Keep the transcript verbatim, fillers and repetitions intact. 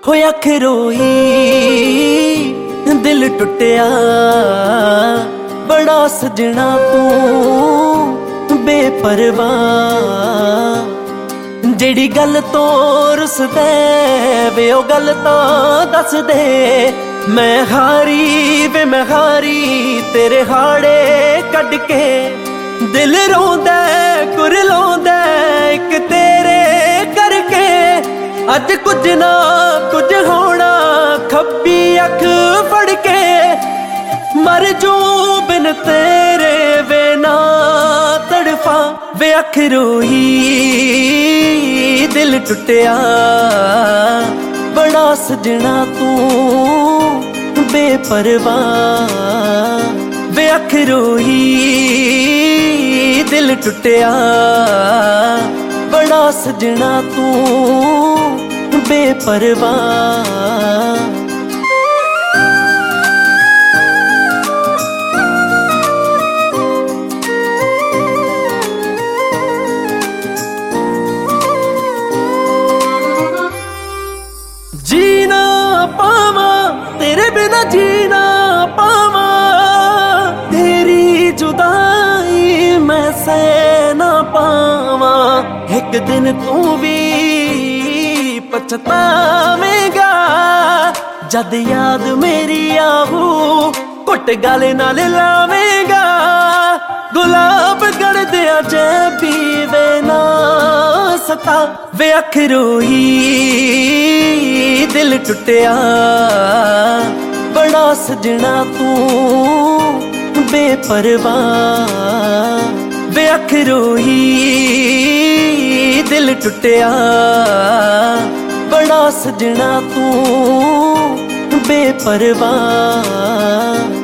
ਹੋਇਆ ਖਰੋਈ ਦਿਲ ਟੁੱਟਿਆ ਬੜਾ ਸਜਣਾ ਤੂੰ ਬੇਪਰਵਾਹ। ਜਿਹੜੀ ਗੱਲ ਤੋਂ ਰੁੱਸਦੇ ਵੇ ਉਹ ਗੱਲ ਤਾਂ ਦੱਸ ਦੇ। ਮੈਂ ਹਾਰੀ ਵੇ ਮੈਂ ਹਾਰੀ ਤੇਰੇ ਹਾੜੇ ਕੱਢ ਕੇ। ਦਿਲ ਰੋਂਦਾ ਕੁਰਲਾਉਂਦਾ ਇੱਕ ਤੇਰੇ ਕਰਕੇ। ਅੱਜ ਕੁਝ ਨਾ ਕੁਝ ਹੋਣਾ ਖੱਬੀ ਅੱਖ ਫੜ ਕੇ। ਮਰ ਜੂ ਬਿਨ ਤੇਰੇ ਵੇ ਨਾ ਤੜਫਾਂ ਵੇ ਅੱਖ ਰੋਈ ਦਿਲ ਟੁੱਟਿਆ ਬੜਾ ਸਜਣਾ ਤੂੰ ਬੇਪਰਵਾਹ। ਵੇ ਅੱਖ ਰੋਈ ਦਿਲ ਟੁੱਟਿਆ ਬੜਾ ਸਜਣਾ ਤੂੰ ਬੇਪਰਵਾਹ। जीना पावा तेरे बिना जीना पावा। तेरी जुदाई मैं सह ना पावा। एक दिन तू भी पछतावेगा जद याद मेरी आहू घुट गल नाल लावेगा। गुलाब गढ़दिया जैबी वे ना सता वे अख रोई दिल टुटिया बड़ा सजना तू बेपरवाह। वे अख रोई दिल टुटिया बड़ा सजना तू बेपरवाह।